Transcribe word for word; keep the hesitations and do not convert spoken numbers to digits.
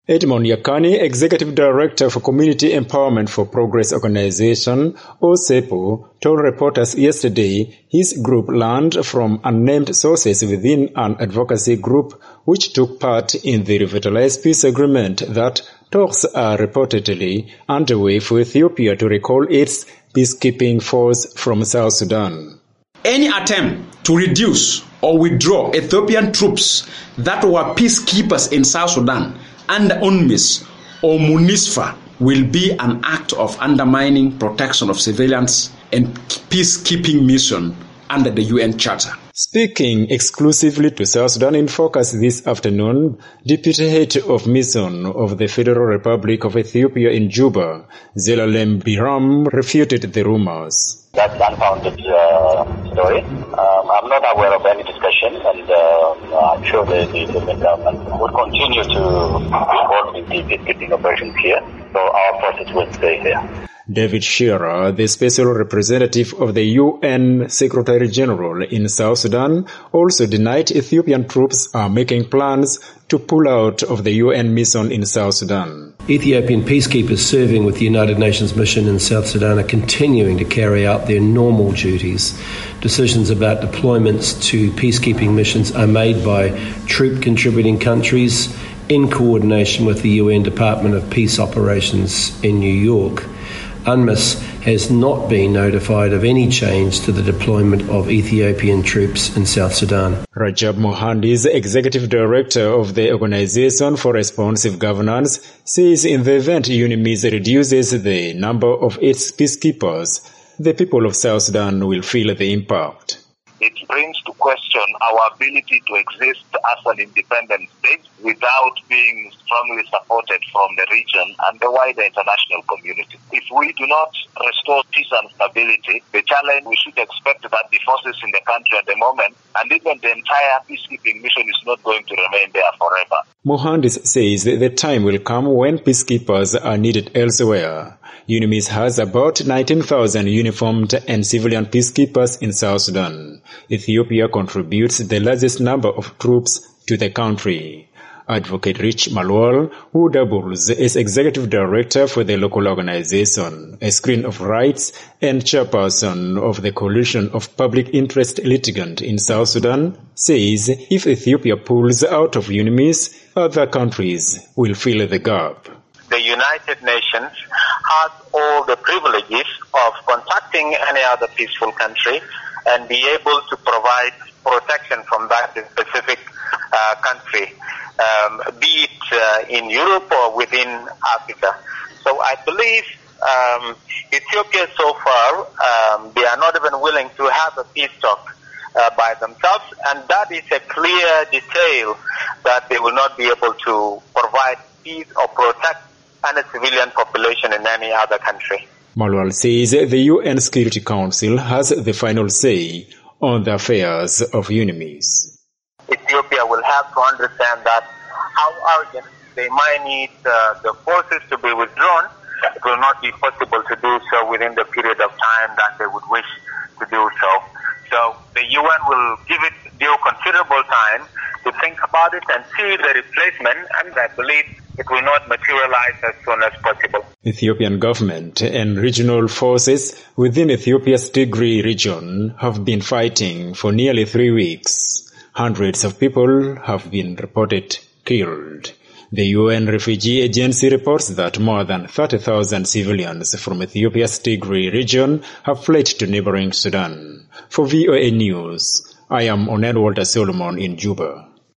Edmond Yakani, Executive Director for Community Empowerment for Progress Organization, O S E P O, told reporters yesterday his group learned from unnamed sources within an advocacy group which took part in the revitalized peace agreement that talks are reportedly underway for Ethiopia to recall its peacekeeping force from South Sudan. Any attempt to reduce or withdraw Ethiopian troops that were peacekeepers in South Sudan under UNMISS or MONUSFA will be an act of undermining protection of civilians and peacekeeping mission under the U N Charter. Speaking exclusively to South Sudan in Focus this afternoon, Deputy Head of Mission of the Federal Republic of Ethiopia in Juba, Zelalem Biram, refuted the rumors. That's unfounded uh, story. Um, I'm not aware of any discussion, and uh, I'm sure the, the, the government will continue to be involved in the peacekeeping operations here, so our forces will stay here. David Shearer, the special representative of the U N Secretary General in South Sudan, also denied Ethiopian troops are making plans to pull out of the U N mission in South Sudan. Ethiopian peacekeepers serving with the United Nations mission in South Sudan are continuing to carry out their normal duties. Decisions about deployments to peacekeeping missions are made by troop contributing countries in coordination with the U N Department of Peace Operations in New York. UNMISS has not been notified of any change to the deployment of Ethiopian troops in South Sudan. Rajab Mohandis, Executive Director of the Organization for Responsive Governance, says in the event UNMISS reduces the number of its peacekeepers, the people of South Sudan will feel the impact. It brings to question our ability to exist as an independent state without being strongly supported from the region and the wider international community. If we do not restore peace and stability, the challenge we should expect that the forces in the country at the moment and even the entire peacekeeping mission is not going to remain there forever. Mohandis says that the time will come when peacekeepers are needed elsewhere. UNMISS has about nineteen thousand uniformed and civilian peacekeepers in South Sudan. Ethiopia contributes the largest number of troops to the country. Advocate Rich Malwal, who doubles as Executive Director for the local organization, a screen of rights and chairperson of the Coalition of Public Interest Litigants in South Sudan, says if Ethiopia pulls out of UNMISS, other countries will fill the gap. The United Nations has all the privileges of contacting any other peaceful country and be able to provide protection from that specific uh, country, um, be it uh, in Europe or within Africa. So I believe um, Ethiopia so far, um, they are not even willing to have a peace talk uh, by themselves, and that is a clear detail that they will not be able to provide peace or protect any civilian population in any other country. Malwal says the U N Security Council has the final say on the affairs of UNMISS. Ethiopia will have to understand that how urgent they might need uh, the forces to be withdrawn. It will not be possible to do so within the period of time that they would wish to do so. So the U N will give it due considerable time to think about it and see the replacement, and I believe it will not materialize as soon as possible. Ethiopian government and regional forces within Ethiopia's Tigray region have been fighting for nearly three weeks. Hundreds of people have been reported killed. The U N Refugee Agency reports that more than thirty thousand civilians from Ethiopia's Tigray region have fled to neighboring Sudan. For V O A News, I am Onel Walter Solomon in Juba.